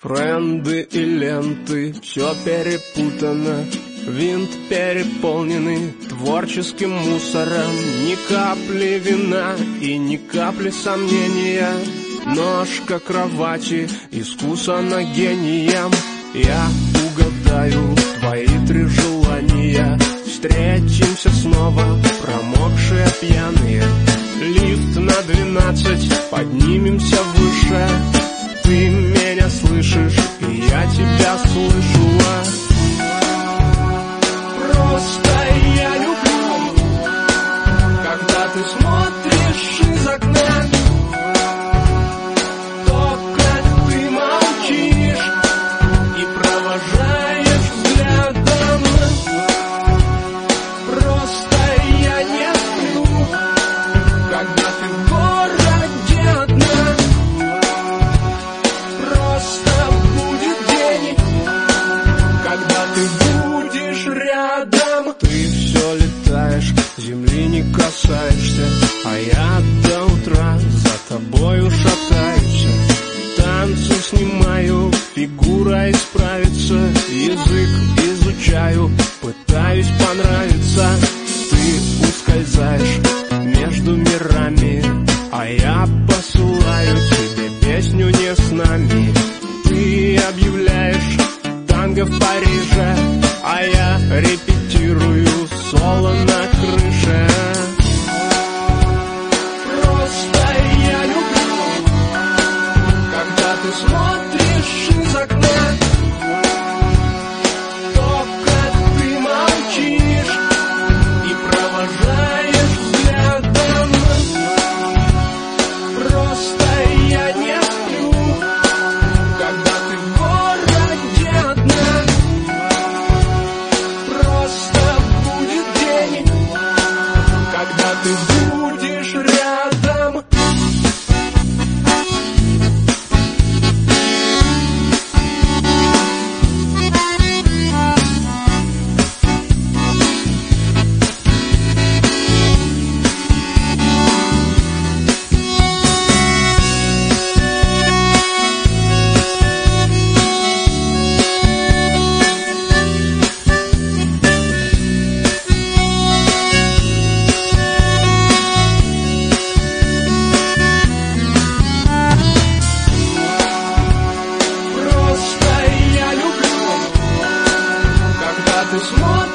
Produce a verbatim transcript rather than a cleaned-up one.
Френды и ленты, все перепутано, винт переполненный творческим мусором. Ни капли вина и ни капли сомнения. Ножка кровати искусана гением. Я угадаю твои три желания. Встретимся снова, промокшие пьяные. Лифт на двенадцать, поднимемся выше. Ты меня слышишь, и я тебя слышу. Просто я люблю, когда ты смотришь из окна. Только ты молчишь и провожаешь взглядом. Просто я не сплю, когда ты в городе одна. Просто будет день, когда ты будешь рядом. Ты все летаешь, земли не касаешься, а я до утра за тобою шатаюсь. Танцы снимаю, фигура исправится, язык изучаю, пытаюсь понравиться. Ты ускользаешь между мирами, а я посылаю тебе песню не с нами. Ты объявляешь танго в Париже, а я репетирую соло на крыше. Просто я люблю, когда ты смотришь из окна. Только ты молчишь и провожаешь взглядом. Просто я не сплю, когда ты в городе одна. Просто будет день, когда ты будешь рядом. Просто я люблю, когда ты смотришь